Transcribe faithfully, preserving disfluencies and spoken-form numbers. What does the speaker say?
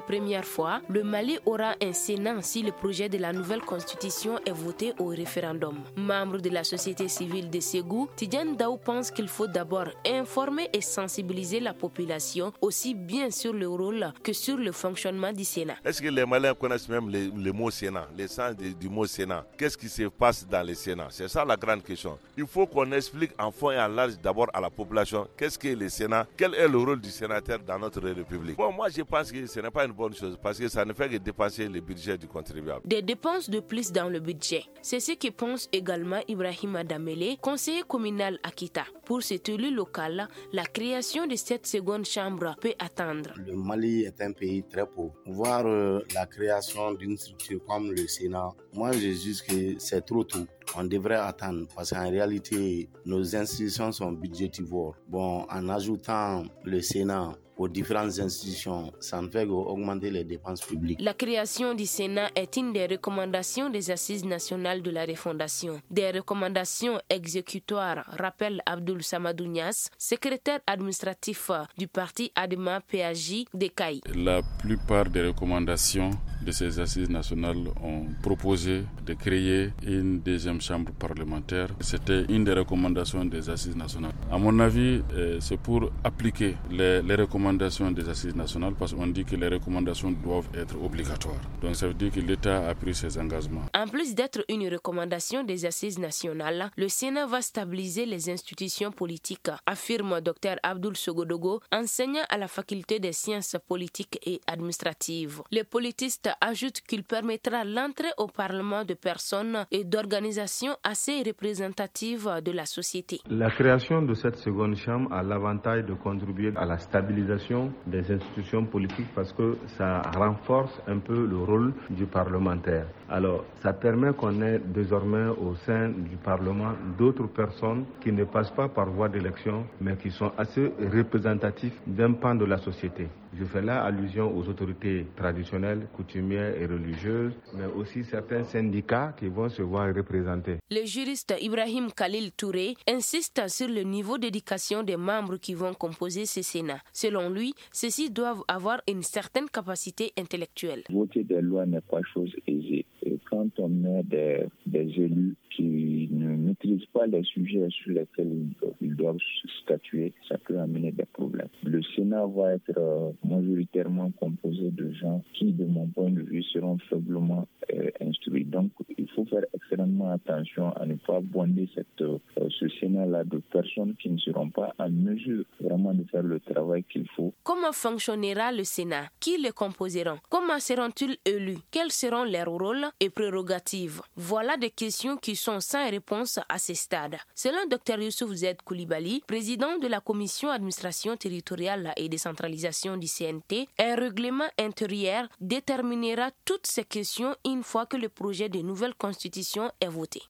première fois, le Mali aura un Sénat si le projet de la nouvelle constitution est voté au référendum. Membre de la société civile de Ségou, Tidiane Daou pense qu'il faut d'abord informer et sensibiliser la population aussi bien sur le rôle que sur le fonctionnement du Sénat. Est-ce que les Maliens connaissent même le, le mot Sénat, le sens de, du mot Sénat? Qu'est-ce qui se passe dans le Sénat? C'est ça la grande question. Il faut qu'on explique en fond et en large d'abord à la population qu'est-ce que le Sénat, quel est le rôle du sénateur dans notre République. Bon, moi je pense que ce n'est pas une bonne chose parce que ça ne fait que dépasser le budget du contribuable. Des dépenses de plus dans le budget. C'est ce que pense également Ibrahim Adamele, conseiller communal à Kita. Pour cet élu local, la création de cette seconde chambre peut attendre. Le Mali est un pays très pauvre. Voir euh, la création d'une structure comme le Sénat, moi je juge que c'est trop tôt. On devrait attendre parce qu'en réalité, nos institutions sont budgétivores. Bon, en ajoutant le Sénat aux différentes institutions, ça ne fait qu'augmenter les dépenses publiques. La création du Sénat est une des recommandations des Assises nationales de la refondation. Des recommandations exécutoires, rappelle Abdoul Samadou Niass, secrétaire administratif du parti Adema P A J de Caï. La plupart des recommandations de ces Assises nationales ont proposé de créer une deuxième chambre parlementaire. C'était une des recommandations des Assises nationales. À mon avis, c'est pour appliquer les, les recommandations des Assises nationales parce qu'on dit que les recommandations doivent être obligatoires. Donc ça veut dire que l'État a pris ses engagements. En plus d'être une recommandation des Assises nationales, le Sénat va stabiliser les institutions politiques, affirme Dr Abdoul Sogodogo, enseignant à la faculté des sciences politiques et administratives. Les politistes ajoutent qu'il permettra l'entrée au Parlement de personnes et d'organisations assez représentatives de la société. La création de cette seconde chambre a l'avantage de contribuer à la stabilisation des institutions politiques parce que ça renforce un peu le rôle du parlementaire. Alors, ça permet qu'on ait désormais au sein du Parlement d'autres personnes qui ne passent pas par voie d'élection, mais qui sont assez représentatifs d'un pan de la société. Je fais là allusion aux autorités traditionnelles, coutumières et religieuses, mais aussi certains syndicats qui vont se voir représentés. Le juriste Ibrahim Khalil Touré insiste sur le niveau d'éducation des membres qui vont composer ce Sénat. Selon lui, ceux-ci doivent avoir une certaine capacité intellectuelle. Voter des lois n'est pas chose aisée. Et quand on met des, des élus qui ne maîtrisent pas les sujets sur lesquels ils doivent, ils doivent statuer, ça peut amener des problèmes. Le Sénat va être euh, majoritairement composé de gens qui, de mon point de vue, seront faiblement euh, instruits. Donc, il faut faire extrêmement attention à ne pas bonder cette, euh, ce Sénat-là de personnes qui ne seront pas en mesure vraiment de faire le travail qu'il faut. Comment fonctionnera le Sénat? Qui le composeront? Comment seront-ils élus? Quels seront leurs rôles et prérogatives? Voilà des questions qui sont sans réponse à ce stade. Selon Dr Youssouf Z Koulibaly, président de la Commission administration territoriale et décentralisation du C N T, un règlement intérieur déterminera toutes ces questions une fois que le projet de nouvelle constitution est voté.